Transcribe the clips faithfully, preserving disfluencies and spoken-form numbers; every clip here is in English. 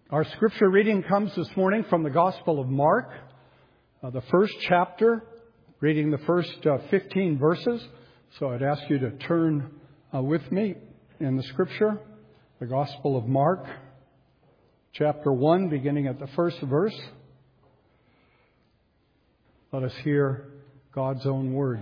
Our scripture reading comes this morning from the Gospel of Mark, uh, the first chapter, reading the first uh, fifteen verses. So I'd ask you to turn uh, with me in the scripture, the Gospel of Mark, chapter one, beginning at the first verse. Let us hear God's own word.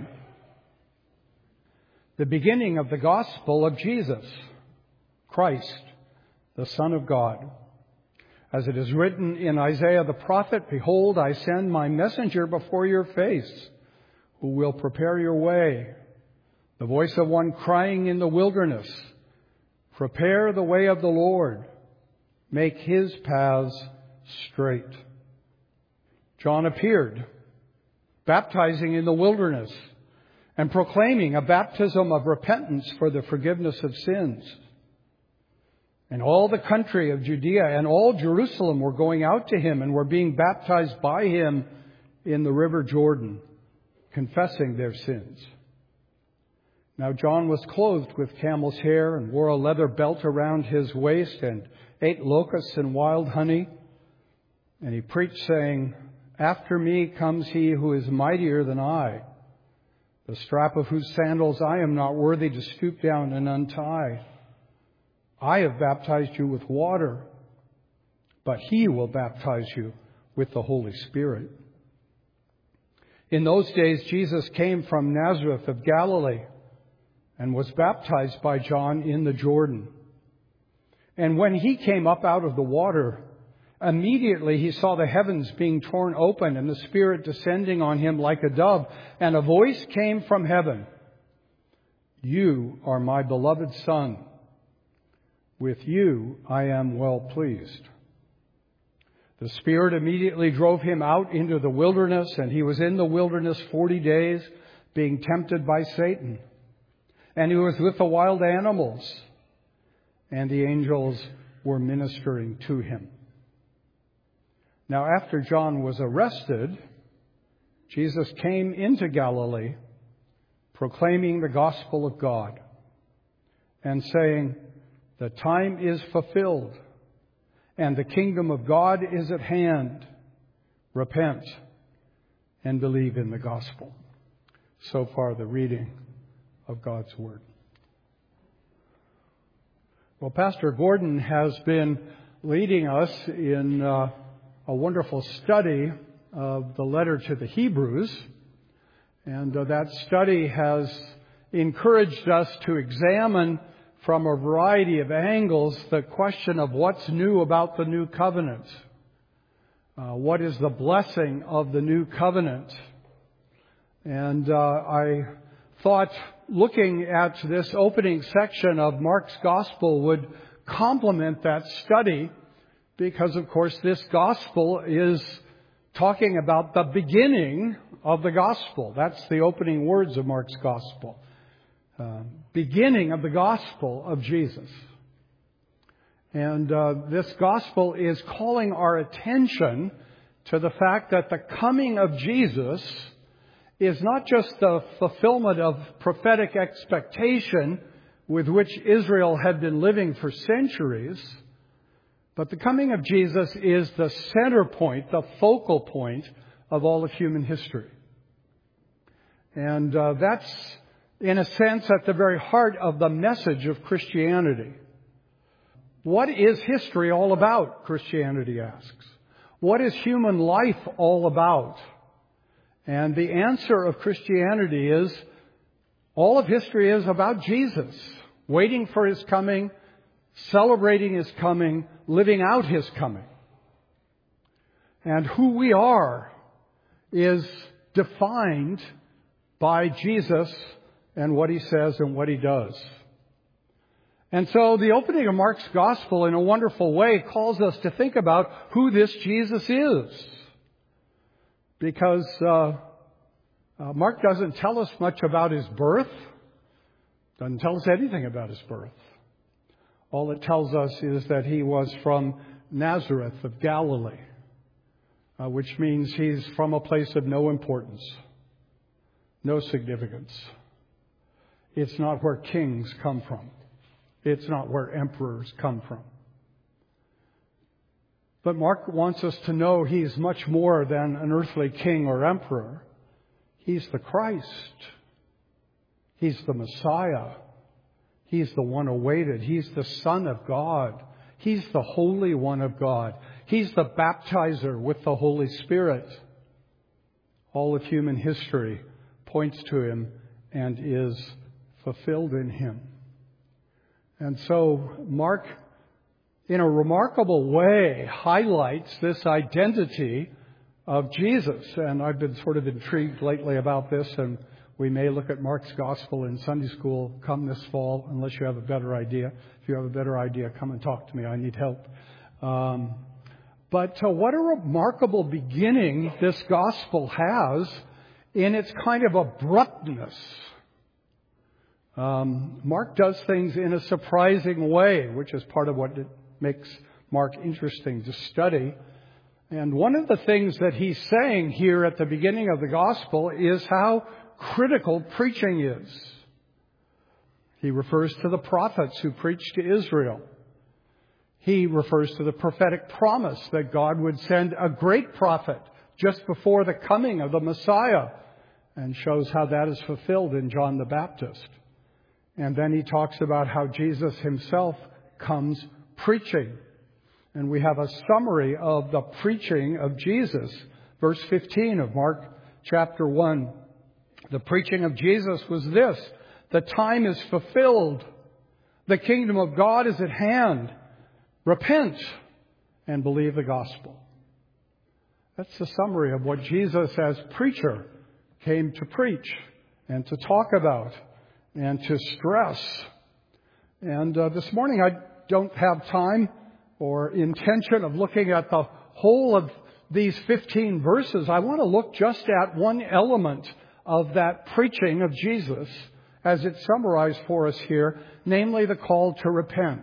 The beginning of the Gospel of Jesus, Christ, the Son of God. As it is written in Isaiah the prophet, "Behold, I send my messenger before your face, who will prepare your way. The voice of one crying in the wilderness, prepare the way of the Lord, make his paths straight." John appeared, baptizing in the wilderness and proclaiming a baptism of repentance for the forgiveness of sins. And all the country of Judea and all Jerusalem were going out to him and were being baptized by him in the river Jordan, confessing their sins. Now John was clothed with camel's hair and wore a leather belt around his waist and ate locusts and wild honey. And he preached, saying, "After me comes he who is mightier than I, the strap of whose sandals I am not worthy to stoop down and untie. I have baptized you with water, but he will baptize you with the Holy Spirit." In those days, Jesus came from Nazareth of Galilee and was baptized by John in the Jordan. And when he came up out of the water, immediately he saw the heavens being torn open and the Spirit descending on him like a dove. And a voice came from heaven, "You are my beloved Son. With you I am well pleased." The Spirit immediately drove him out into the wilderness, and he was in the wilderness forty days, being tempted by Satan. And he was with the wild animals, and the angels were ministering to him. Now after John was arrested, Jesus came into Galilee, proclaiming the gospel of God, and saying, "The time is fulfilled, and the kingdom of God is at hand. Repent and believe in the gospel." So far, the reading of God's word. Well, Pastor Gordon has been leading us in uh, a wonderful study of the letter to the Hebrews, and uh, that study has encouraged us to examine from a variety of angles the question of what's new about the new covenant. Uh, what is the blessing of the new covenant? And uh, I thought looking at this opening section of Mark's Gospel would complement that study, because, of course, this Gospel is talking about the beginning of the Gospel. That's the opening words of Mark's Gospel. Uh, beginning of the gospel of Jesus. And uh, this gospel is calling our attention to the fact that the coming of Jesus is not just the fulfillment of prophetic expectation with which Israel had been living for centuries, but the coming of Jesus is the center point, the focal point of all of human history. And uh, that's in a sense, at the very heart of the message of Christianity. What is history all about, Christianity asks? What is human life all about? And the answer of Christianity is, all of history is about Jesus, waiting for his coming, celebrating his coming, living out his coming. And who we are is defined by Jesus and what he says and what he does. And so the opening of Mark's Gospel in a wonderful way calls us to think about who this Jesus is. Because uh, uh, Mark doesn't tell us much about his birth. Doesn't tell us anything about his birth. All it tells us is that he was from Nazareth of Galilee, uh, which means he's from a place of no importance, no significance. It's not where kings come from. It's not where emperors come from. But Mark wants us to know he's much more than an earthly king or emperor. He's the Christ. He's the Messiah. He's the one awaited. He's the Son of God. He's the Holy One of God. He's the baptizer with the Holy Spirit. All of human history points to him and is fulfilled in him. And so Mark, in a remarkable way, highlights this identity of Jesus. And I've been sort of intrigued lately about this, and we may look at Mark's Gospel in Sunday school come this fall, unless you have a better idea. If you have a better idea, come and talk to me. I need help. Um, but uh, what a remarkable beginning this Gospel has in its kind of abruptness. Um, Mark does things in a surprising way, which is part of what it makes Mark interesting to study. And one of the things that he's saying here at the beginning of the Gospel is how critical preaching is. He refers to the prophets who preached to Israel. He refers to the prophetic promise that God would send a great prophet just before the coming of the Messiah, and shows how that is fulfilled in John the Baptist. And then he talks about how Jesus himself comes preaching. And we have a summary of the preaching of Jesus. Verse fifteen of Mark chapter one. The preaching of Jesus was this: the time is fulfilled. The kingdom of God is at hand. Repent and believe the gospel. That's the summary of what Jesus as preacher came to preach and to talk about and to stress. And uh, this morning I don't have time or intention of looking at the whole of these fifteen verses. I want to look just at one element of that preaching of Jesus as it's summarized for us here, namely the call to repent.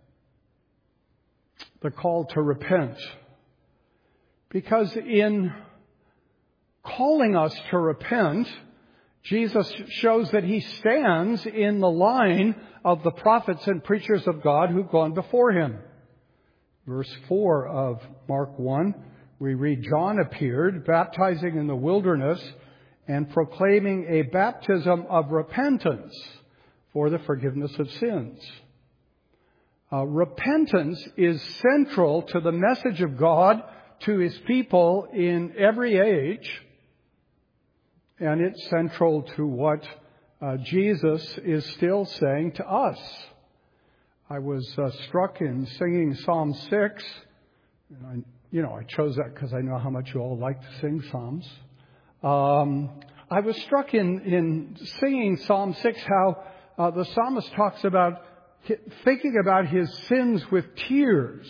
The call to repent. Because in calling us to repent, Jesus shows that he stands in the line of the prophets and preachers of God who've gone before him. Verse four of Mark one, we read, John appeared, baptizing in the wilderness and proclaiming a baptism of repentance for the forgiveness of sins. Uh, repentance is central to the message of God to his people in every age. And it's central to what uh, Jesus is still saying to us. I was uh, struck in singing Psalm six. And I, you know, I chose that because I know how much you all like to sing Psalms. Um, I was struck in, in singing Psalm six how uh, the psalmist talks about thinking about his sins with tears.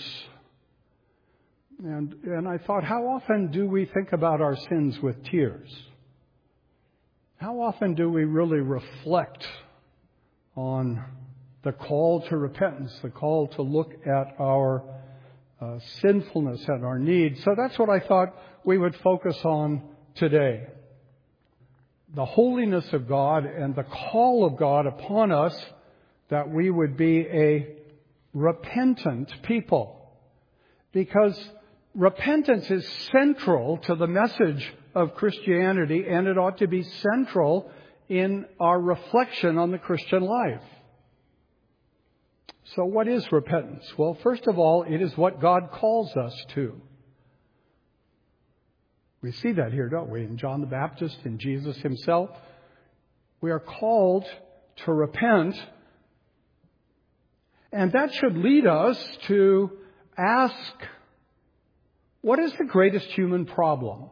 And, and I thought, how often do we think about our sins with tears? How often do we really reflect on the call to repentance, the call to look at our uh, sinfulness and our needs? So that's what I thought we would focus on today. The holiness of God and the call of God upon us that we would be a repentant people. Because repentance is central to the message of Christianity, and it ought to be central in our reflection on the Christian life. So what is repentance? Well, first of all, it is what God calls us to. We see that here, don't we? In John the Baptist, in Jesus himself. We are called to repent. And that should lead us to ask, what is the greatest human problem?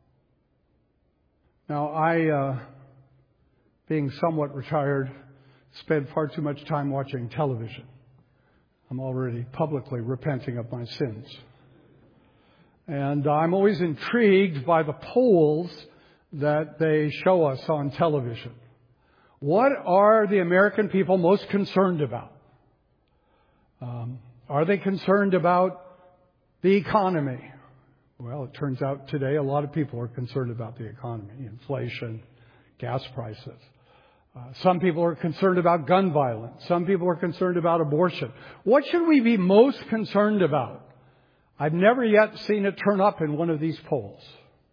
Now, I, uh, being somewhat retired, spend far too much time watching television. I'm already publicly repenting of my sins. And I'm always intrigued by the polls that they show us on television. What are the American people most concerned about? Um, are they concerned about the economy? Well, it turns out today a lot of people are concerned about the economy, inflation, gas prices. Uh, some people are concerned about gun violence. Some people are concerned about abortion. What should we be most concerned about? I've never yet seen it turn up in one of these polls.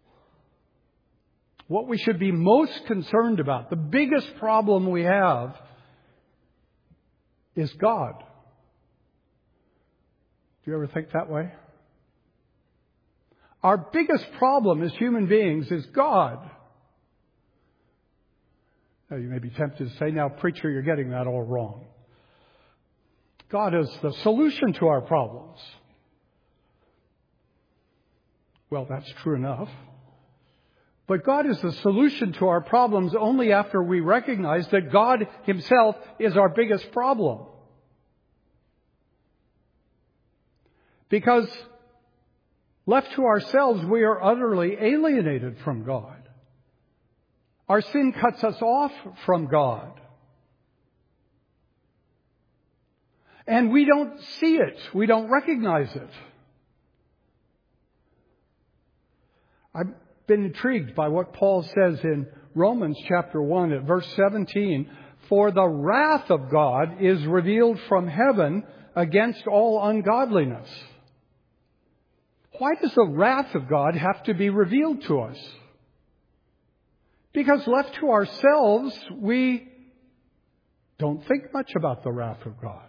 What we should be most concerned about, the biggest problem we have, is God. Do you ever think that way? Our biggest problem as human beings is God. Now, you may be tempted to say, now, preacher, you're getting that all wrong. God is the solution to our problems. Well, that's true enough. But God is the solution to our problems only after we recognize that God Himself is our biggest problem. Because left to ourselves, we are utterly alienated from God. Our sin cuts us off from God. And we don't see it. We don't recognize it. I've been intrigued by what Paul says in Romans chapter one at verse seventeen. For the wrath of God is revealed from heaven against all ungodliness. Why does the wrath of God have to be revealed to us? Because left to ourselves, we don't think much about the wrath of God.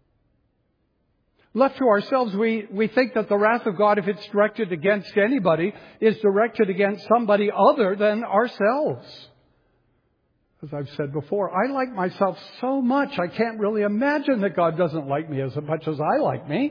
Left to ourselves, we, we think that the wrath of God, if it's directed against anybody, is directed against somebody other than ourselves. As I've said before, I like myself so much, I can't really imagine that God doesn't like me as much as I like me.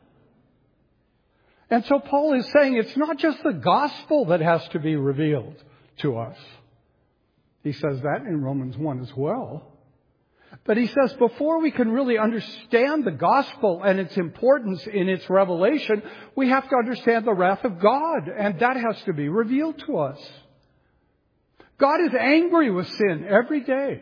And so Paul is saying it's not just the gospel that has to be revealed to us. He says that in Romans one as well. But he says before we can really understand the gospel and its importance in its revelation, we have to understand the wrath of God, and that has to be revealed to us. God is angry with sin every day.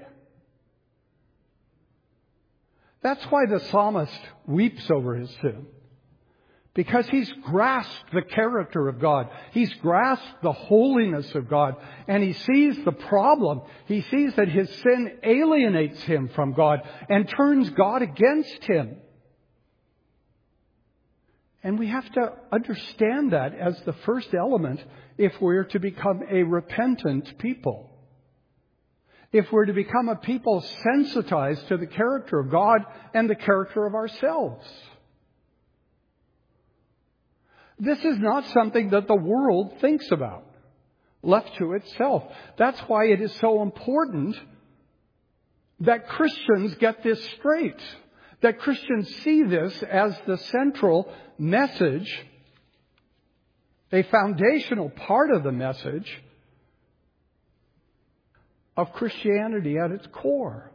That's why the psalmist weeps over his sin. Because he's grasped the character of God. He's grasped the holiness of God. And he sees the problem. He sees that his sin alienates him from God and turns God against him. And we have to understand that as the first element if we're to become a repentant people. If we're to become a people sensitized to the character of God and the character of ourselves. This is not something that the world thinks about, left to itself. That's why it is so important that Christians get this straight, that Christians see this as the central message, a foundational part of the message of Christianity at its core.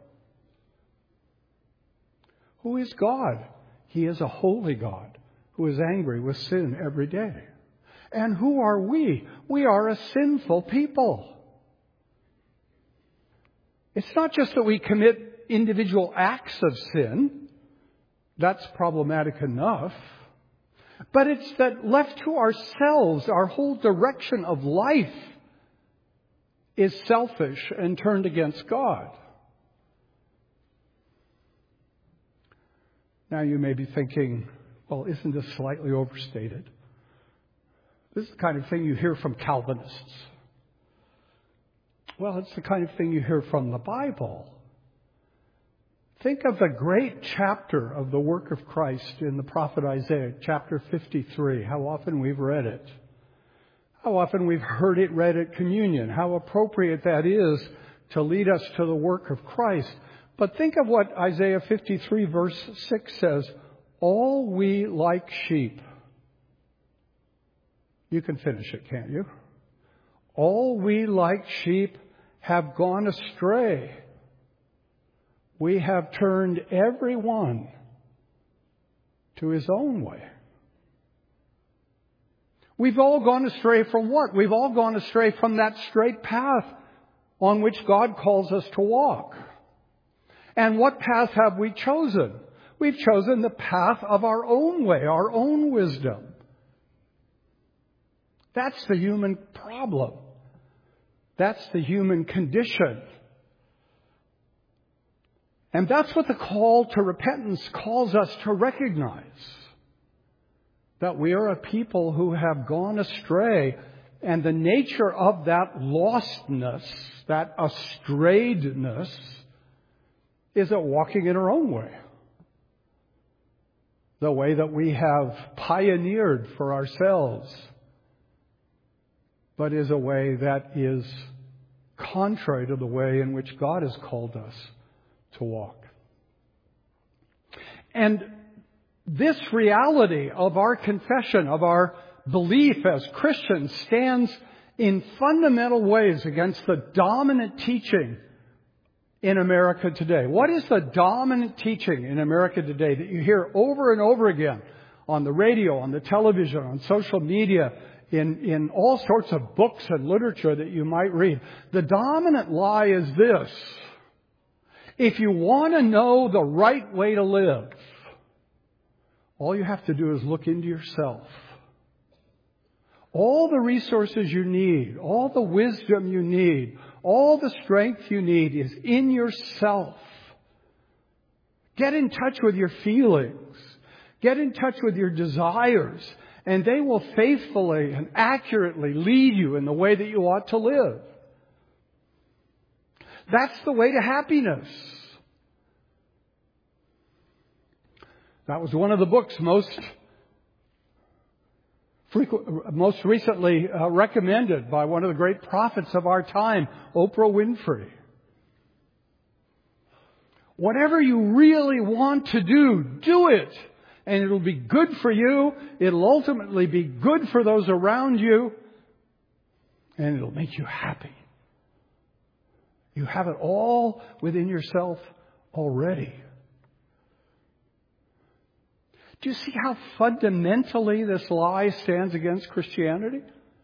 Who is God? He is a holy God who is angry with sin every day. And who are we? We are a sinful people. It's not just that we commit individual acts of sin. That's problematic enough. But it's that left to ourselves, our whole direction of life is selfish and turned against God. Now you may be thinking, well, isn't this slightly overstated? This is the kind of thing you hear from Calvinists. Well, it's the kind of thing you hear from the Bible. Think of the great chapter of the work of Christ in the prophet Isaiah, chapter fifty-three. How often we've read it. How often we've heard it read at communion. How appropriate that is to lead us to the work of Christ. But think of what Isaiah fifty-three verse six says. All we like sheep. You can finish it, can't you? All we like sheep have gone astray. We have turned every one to his own way. We've all gone astray from what? We've all gone astray from that straight path on which God calls us to walk. And what path have we chosen? We've chosen the path of our own way, our own wisdom. That's the human problem. That's the human condition. And that's what the call to repentance calls us to recognize. that we are a people who have gone astray. And the nature of that lostness, that astrayedness, is that walking in our own way. The way that we have pioneered for ourselves, but is a way that is contrary to the way in which God has called us to walk. And this reality of our confession, of our belief as Christians, stands in fundamental ways against the dominant teaching in America today. What is the dominant teaching in America today that you hear over and over again on the radio, on the television, on social media, in, in all sorts of books and literature that you might read? The dominant lie is this: if you want to know the right way to live, all you have to do is look into yourself. All the resources you need, all the wisdom you need, all the strength you need is in yourself. Get in touch with your feelings. Get in touch with your desires, and they will faithfully and accurately lead you in the way that you ought to live. That's the way to happiness. That was one of the books most Frequent, most recently uh, recommended by one of the great prophets of our time, Oprah Winfrey. Whatever you really want to do, do it. And it'll be good for you. It'll ultimately be good for those around you. And it'll make you happy. You have it all within yourself already. Do you see how fundamentally this lie stands against Christianity?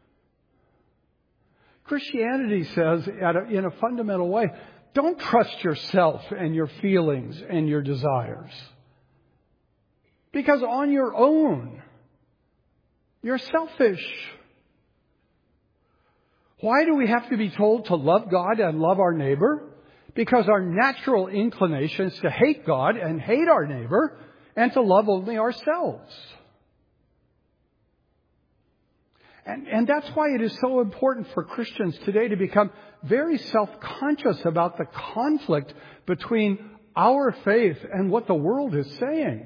Christianity says, at a, in a fundamental way, don't trust yourself and your feelings and your desires. Because on your own, you're selfish. Why do we have to be told to love God and love our neighbor? Because our natural inclination is to hate God and hate our neighbor, and to love only ourselves. And, and that's why it is so important for Christians today to become very self-conscious about the conflict between our faith and what the world is saying.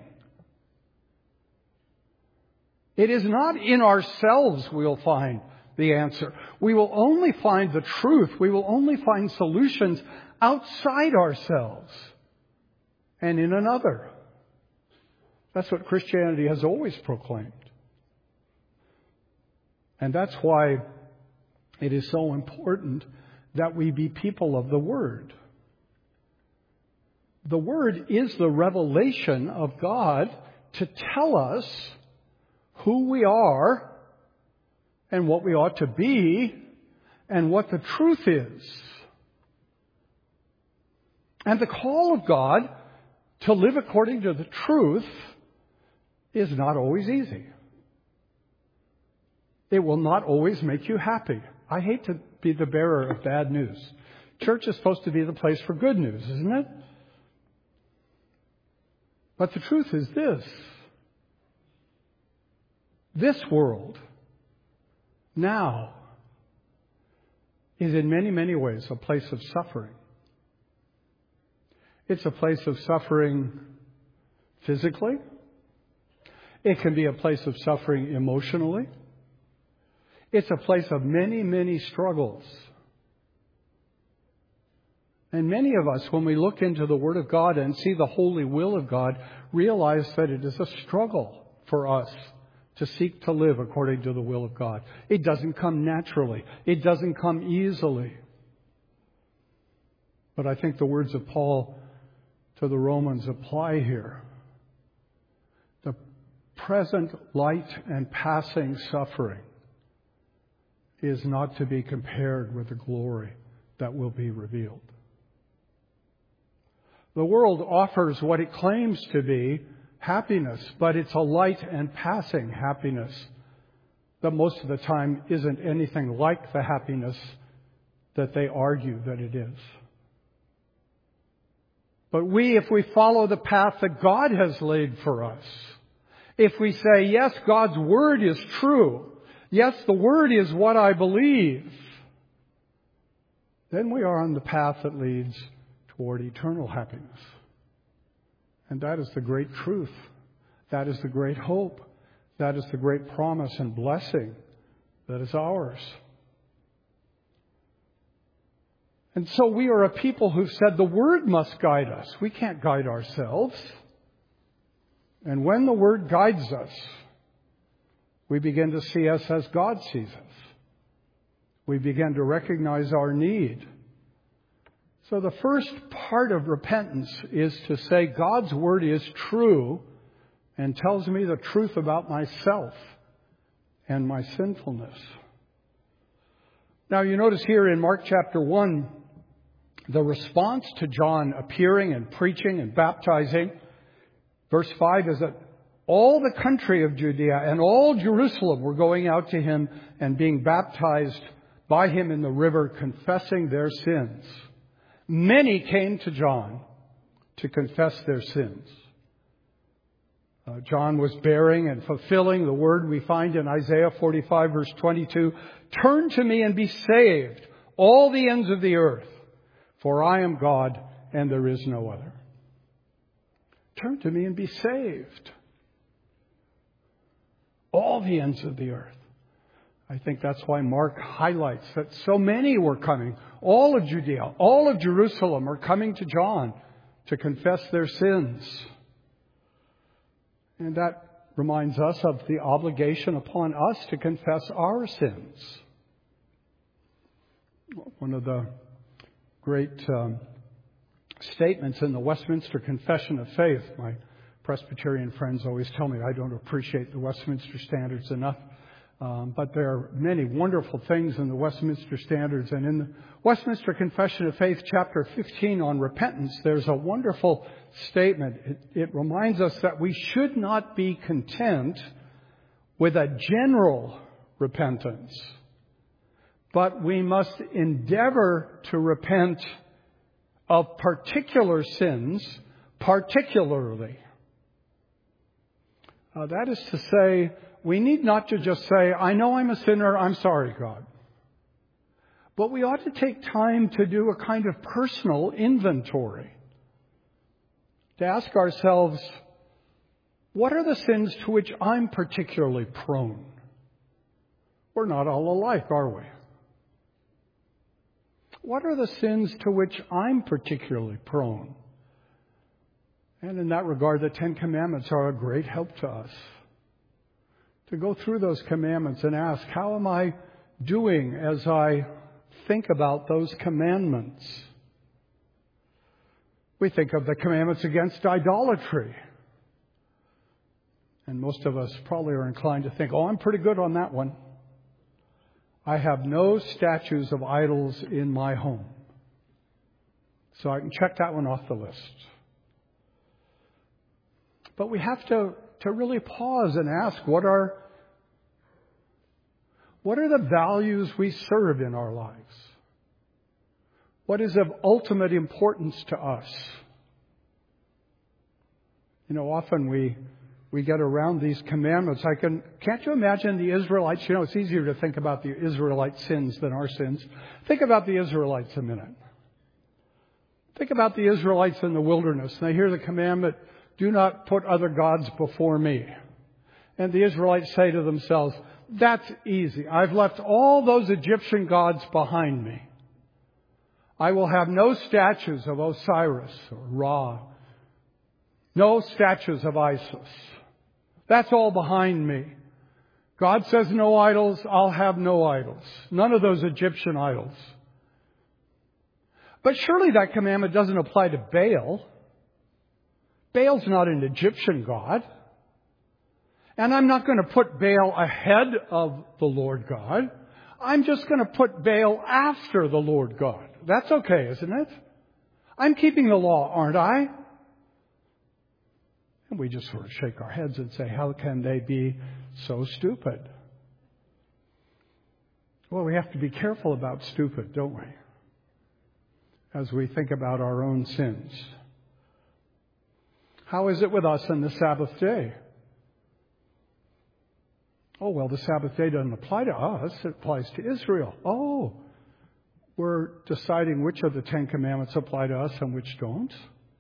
It is not in ourselves we'll find the answer. We will only find the truth. We will only find solutions outside ourselves and in another. That's what Christianity has always proclaimed. And that's why it is so important that we be people of the Word. The Word is the revelation of God to tell us who we are and what we ought to be and what the truth is. And the call of God to live according to the truth is not always easy. It will not always make you happy. I hate to be the bearer of bad news. Church is supposed to be the place for good news, isn't it? But the truth is this. This world now is in many, many ways a place of suffering. It's a place of suffering physically. It can be a place of suffering emotionally. It's a place of many, many struggles. And many of us, when we look into the Word of God and see the holy will of God, realize that it is a struggle for us to seek to live according to the will of God. It doesn't come naturally. It doesn't come easily. But I think the words of Paul to the Romans apply here. The present light and passing suffering is not to be compared with the glory that will be revealed. The world offers what it claims to be happiness, but it's a light and passing happiness that most of the time isn't anything like the happiness that they argue that it is. But we, if we follow the path that God has laid for us, if we say, yes, God's Word is true, yes, the Word is what I believe, then we are on the path that leads toward eternal happiness. And that is the great truth. That is the great hope. That is the great promise and blessing that is ours. And so we are a people who've said the Word must guide us. We can't guide ourselves. And when the Word guides us, we begin to see us as God sees us. We begin to recognize our need. So the first part of repentance is to say God's Word is true and tells me the truth about myself and my sinfulness. Now you notice here in Mark chapter one, the response to John appearing and preaching and baptizing. Verse five is that all the country of Judea and all Jerusalem were going out to him and being baptized by him in the river, confessing their sins. Many came to John to confess their sins. Uh, John was bearing and fulfilling the word we find in Isaiah forty-five, verse twenty-two. Turn to me and be saved, all the ends of the earth, for I am God and there is no other. Turn to me and be saved, all the ends of the earth. I think that's why Mark highlights that so many were coming. All of Judea, all of Jerusalem are coming to John to confess their sins. And that reminds us of the obligation upon us to confess our sins. One of the great um, statements in the Westminster Confession of Faith, my Presbyterian friends always tell me I don't appreciate the Westminster Standards enough. Um, but there are many wonderful things in the Westminster Standards. And in the Westminster Confession of Faith, chapter fifteen on repentance, there's a wonderful statement. It, it reminds us that we should not be content with a general repentance, but we must endeavor to repent of particular sins, particularly. Uh, that is to say, we need not to just say, I know I'm a sinner, I'm sorry, God. But we ought to take time to do a kind of personal inventory. To ask ourselves, what are the sins to which I'm particularly prone? We're not all alike, are we? What are the sins to which I'm particularly prone? And in that regard, the Ten Commandments are a great help to us. To go through those commandments and ask, how am I doing as I think about those commandments? We think of the commandments against idolatry. And most of us probably are inclined to think, oh, I'm pretty good on that one. I have no statues of idols in my home. So I can check that one off the list. But we have to, to really pause and ask, what are, what are the values we serve in our lives? What is of ultimate importance to us? You know, often we we get around these commandments. I can can't you imagine the Israelites? You know, it's easier to think about the Israelite sins than our sins. Think about the Israelites a minute. Think about the Israelites in the wilderness. And they hear the commandment, do not put other gods before me. And the Israelites say to themselves, that's easy. I've left all those Egyptian gods behind me. I will have no statues of Osiris or Ra. No statues of Isis. That's all behind me. God says no idols. I'll have no idols. None of those Egyptian idols. But surely that commandment doesn't apply to Baal. Baal's not an Egyptian god. And I'm not going to put Baal ahead of the Lord God. I'm just going to put Baal after the Lord God. That's okay, isn't it? I'm keeping the law, aren't I? And we just sort of shake our heads and say, how can they be so stupid? Well, we have to be careful about stupid, don't we? As we think about our own sins. How is it with us on the Sabbath day? Oh, well, the Sabbath day doesn't apply to us. It applies to Israel. Oh, we're deciding which of the Ten Commandments apply to us and which don't.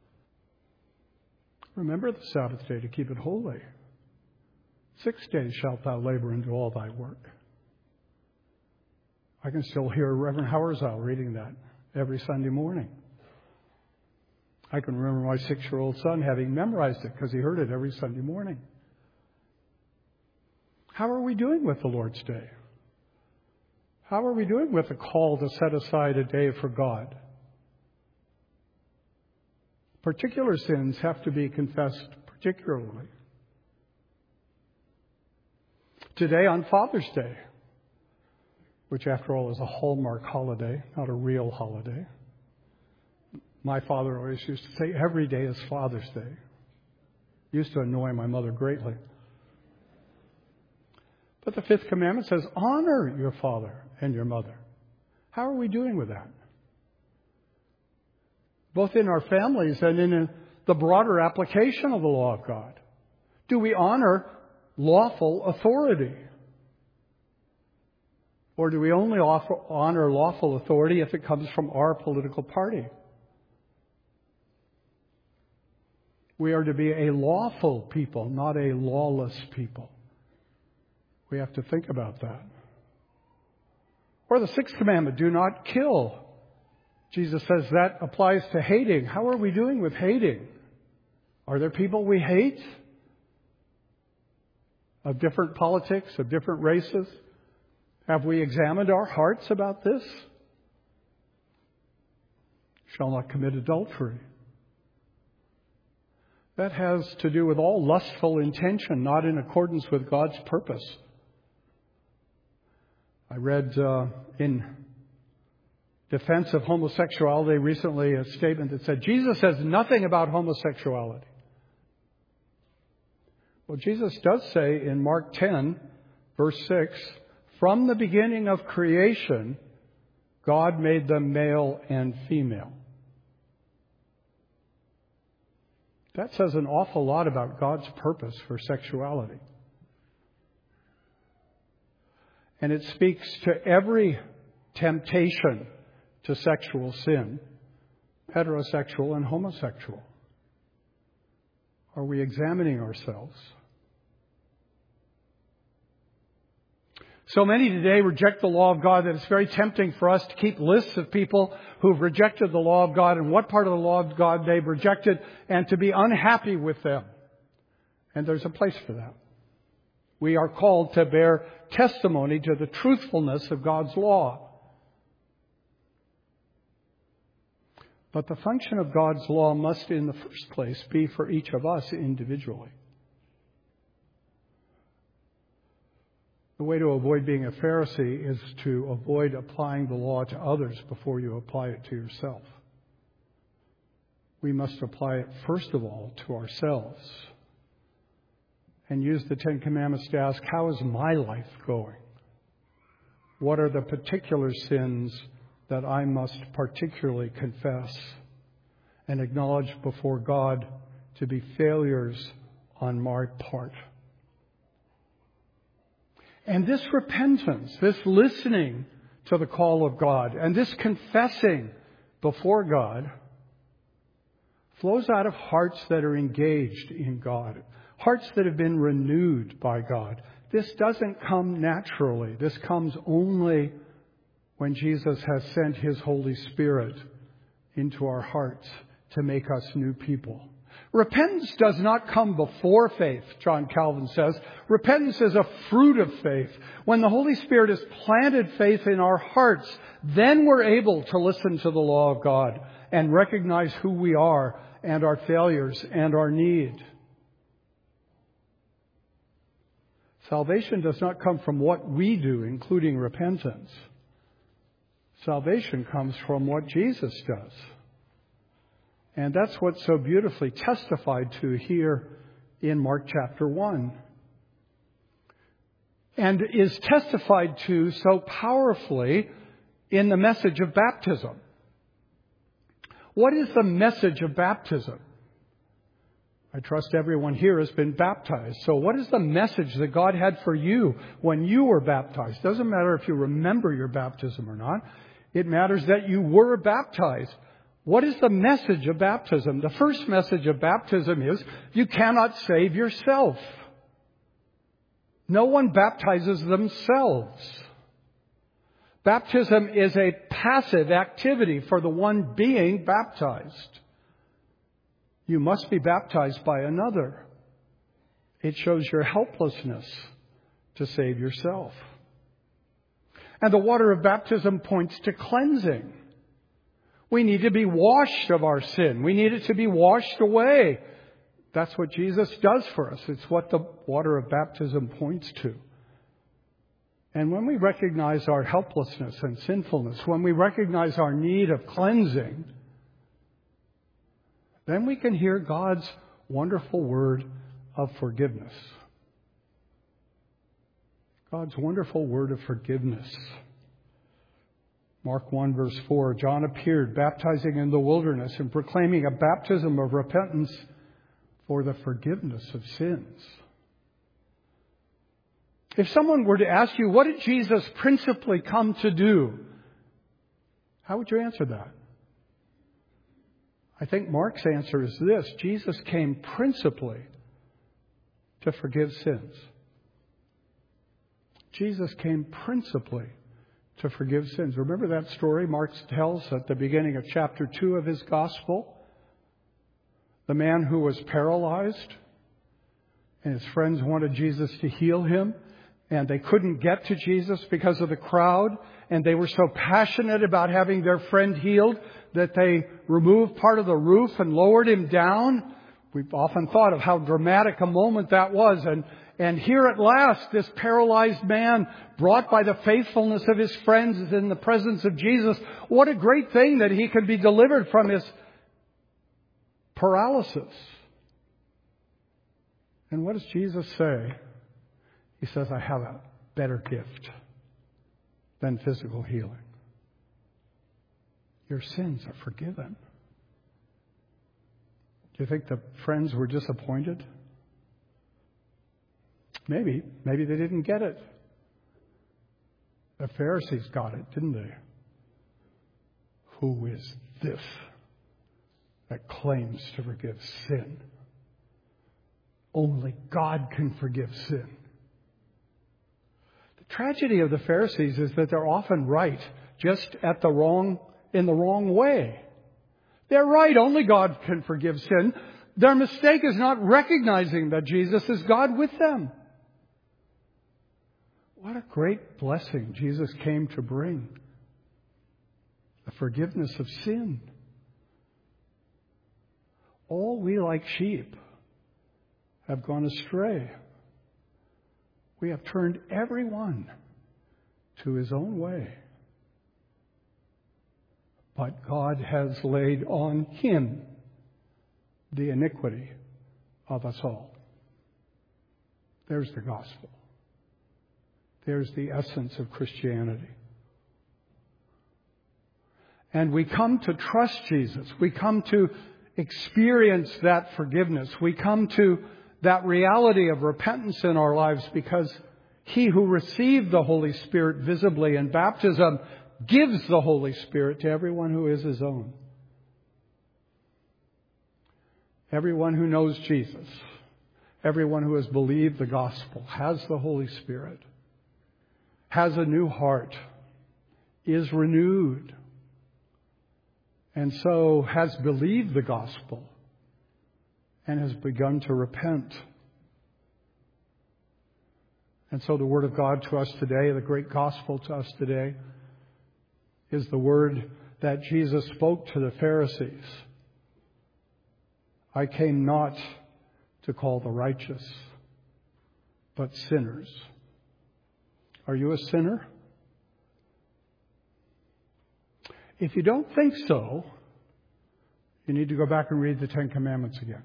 Remember the Sabbath day to keep it holy. Six days shalt thou labor and do all thy work. I can still hear Reverend Hauersau reading that every Sunday morning. I can remember my six-year-old son having memorized it because he heard it every Sunday morning. How are we doing with the Lord's Day? How are we doing with the call to set aside a day for God? Particular sins have to be confessed particularly. Today on Father's Day, which after all is a Hallmark holiday, not a real holiday. My father always used to say, every day is Father's Day. Used to annoy my mother greatly. But the fifth commandment says, honor your father and your mother. How are we doing with that? Both in our families and in the broader application of the law of God. Do we honor lawful authority? Or do we only offer, honor lawful authority if it comes from our political party? We are to be a lawful people, not a lawless people. We have to think about that. Or the sixth commandment, do not kill. Jesus says that applies to hating. How are we doing with hating? Are there people we hate? Of different politics, of different races? Have we examined our hearts about this? Shall not commit adultery. That has to do with all lustful intention, not in accordance with God's purpose. I read uh, in defense of homosexuality recently a statement that said, Jesus says nothing about homosexuality. Well, Jesus does say in Mark ten, verse six, from the beginning of creation, God made them male and female. That says an awful lot about God's purpose for sexuality. And it speaks to every temptation to sexual sin, heterosexual and homosexual. Are we examining ourselves? So many today reject the law of God that it's very tempting for us to keep lists of people who've rejected the law of God and what part of the law of God they've rejected and to be unhappy with them. And there's a place for that. We are called to bear testimony to the truthfulness of God's law. But the function of God's law must in the first place be for each of us individually. The way to avoid being a Pharisee is to avoid applying the law to others before you apply it to yourself. We must apply it first of all to ourselves and use the Ten Commandments to ask, how is my life going? What are the particular sins that I must particularly confess and acknowledge before God to be failures on my part? And this repentance, this listening to the call of God, and this confessing before God flows out of hearts that are engaged in God, hearts that have been renewed by God. This doesn't come naturally. This comes only when Jesus has sent His Holy Spirit into our hearts to make us new people. Repentance does not come before faith, John Calvin says. Repentance is a fruit of faith. When the Holy Spirit has planted faith in our hearts, then we're able to listen to the law of God and recognize who we are and our failures and our need. Salvation does not come from what we do, including repentance. Salvation comes from what Jesus does. And that's what's so beautifully testified to here in Mark chapter one. And is testified to so powerfully in the message of baptism. What is the message of baptism? I trust everyone here has been baptized. So what is the message that God had for you when you were baptized? Doesn't matter if you remember your baptism or not. It matters that you were baptized. What is the message of baptism? The first message of baptism is you cannot save yourself. No one baptizes themselves. Baptism is a passive activity for the one being baptized. You must be baptized by another. It shows your helplessness to save yourself. And the water of baptism points to cleansing. We need to be washed of our sin. We need it to be washed away. That's what Jesus does for us. It's what the water of baptism points to. And when we recognize our helplessness and sinfulness, when we recognize our need of cleansing, then we can hear God's wonderful word of forgiveness. God's wonderful word of forgiveness. Mark one verse four, John appeared baptizing in the wilderness and proclaiming a baptism of repentance for the forgiveness of sins. If someone were to ask you, what did Jesus principally come to do? How would you answer that? I think Mark's answer is this. Jesus came principally to forgive sins. Jesus came principally to forgive sins. Remember that story Mark tells at the beginning of chapter two of his gospel? The man who was paralyzed and his friends wanted Jesus to heal him, and they couldn't get to Jesus because of the crowd, and they were so passionate about having their friend healed that they removed part of the roof and lowered him down. We've often thought of how dramatic a moment that was. And, and here at last, this paralyzed man, brought by the faithfulness of his friends, is in the presence of Jesus. What a great thing that he could be delivered from his paralysis. And what does Jesus say? He says, I have a better gift than physical healing. Your sins are forgiven. Do you think the friends were disappointed? Maybe. Maybe they didn't get it. The Pharisees got it, didn't they? Who is this that claims to forgive sin? Only God can forgive sin. The tragedy of the Pharisees is that they're often right, just at the wrong, in the wrong way. They're right, only God can forgive sin. Their mistake is not recognizing that Jesus is God with them. What a great blessing Jesus came to bring. The forgiveness of sin. All we like sheep have gone astray. We have turned everyone to his own way. But God has laid on him the iniquity of us all. There's the gospel. There's the essence of Christianity. And we come to trust Jesus. We come to experience that forgiveness. We come to that reality of repentance in our lives because he who received the Holy Spirit visibly in baptism gives the Holy Spirit to everyone who is his own. Everyone who knows Jesus, everyone who has believed the gospel, has the Holy Spirit, has a new heart, is renewed, and so has believed the gospel and has begun to repent. And so the Word of God to us today, the great gospel to us today, is the word that Jesus spoke to the Pharisees. I came not to call the righteous, but sinners. Are you a sinner? If you don't think so, you need to go back and read the Ten Commandments again.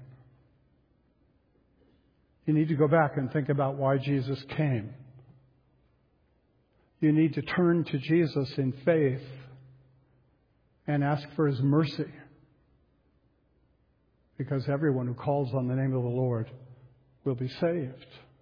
You need to go back and think about why Jesus came. You need to turn to Jesus in faith and ask for His mercy because everyone who calls on the name of the Lord will be saved.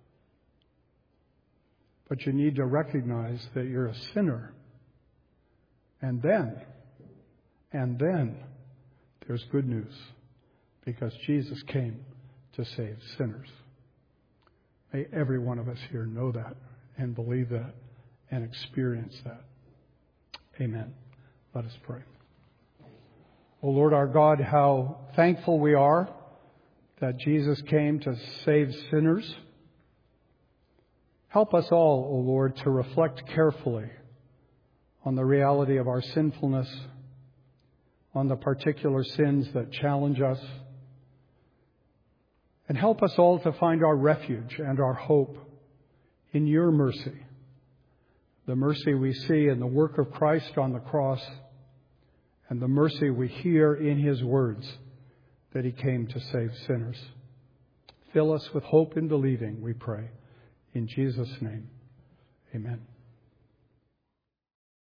But you need to recognize that you're a sinner. And then, and then, there's good news, because Jesus came to save sinners. May every one of us here know that and believe that and experience that. Amen. Let us pray. O Lord our God, how thankful we are that Jesus came to save sinners. Help us all, O Lord, to reflect carefully on the reality of our sinfulness, on the particular sins that challenge us, and help us all to find our refuge and our hope in your mercy, the mercy we see in the work of Christ on the cross, and the mercy we hear in his words that he came to save sinners. Fill us with hope in believing, we pray. In Jesus' name, amen.